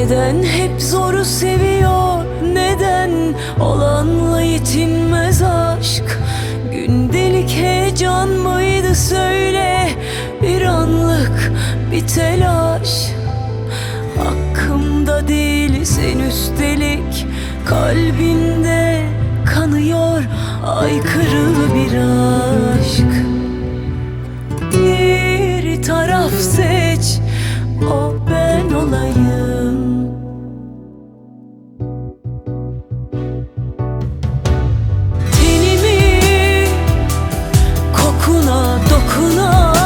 Neden hep zoru seviyor? Neden olanla yetinmez aşk? Gündelik heyecan mıydı söyle, bir anlık bir telaş. Hakkımda değilsin üstelik, kalbinde kanıyor aykırı bir aşk. Bir taraf seç, o ben olayım. Tenimi kokuna dokuna,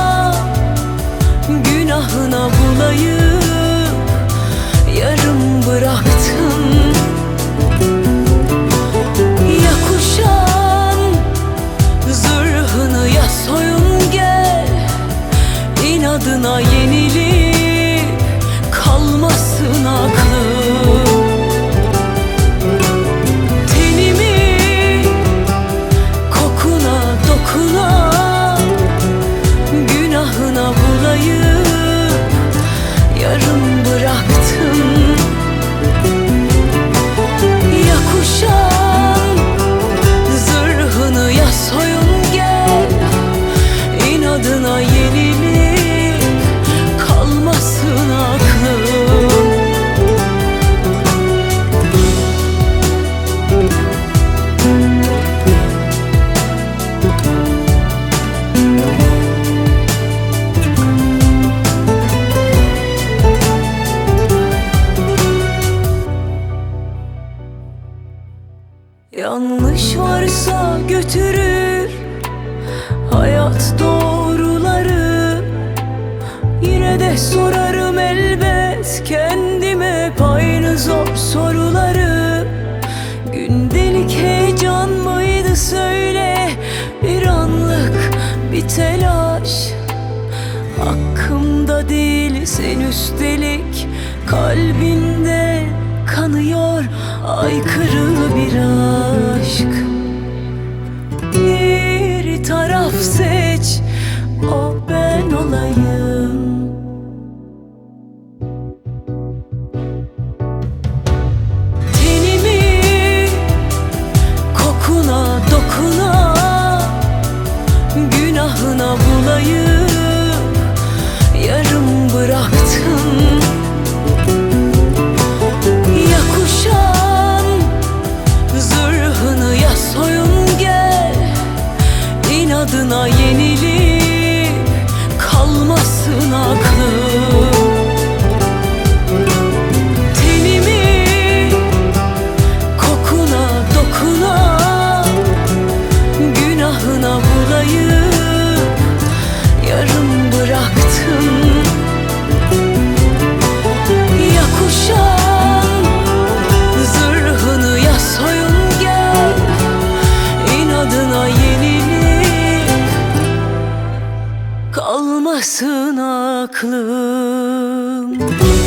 günahına bulayım, yarım bıraktım. Ya kuşan zırhını, ya soyun gel, inadına yenilip kalmasın aklım. Tenimi kokuna dokuna, günahına bulayım, yarım bıraktım. Ya kuşan zırhını, ya soyun gel, inadına yenilip kalmasın aklım. Yanlış varsa götürür hayat doğruları. Yine de sorarım elbet kendime hep aynı zor soruları. Gündelik heyecan mıydı söyle, bir anlık bir telaş. Hakkımda değilsin üstelik, kalbinde kanıyor aykırı bir aşk. Bir taraf seç, o ben olayım. Tenimi kokuna dokuna, günahına bulayım, yarım bıraktım. Ya kuşan zırhını, ya soyun gel, inadına yenilip kalmasın aklım. Tenimi kokuna dokuna, günahına bulayım, yarım bıraktım. Ya kuşan zırhını, ya soyun gel, inadına yenilip kalmasın aklım.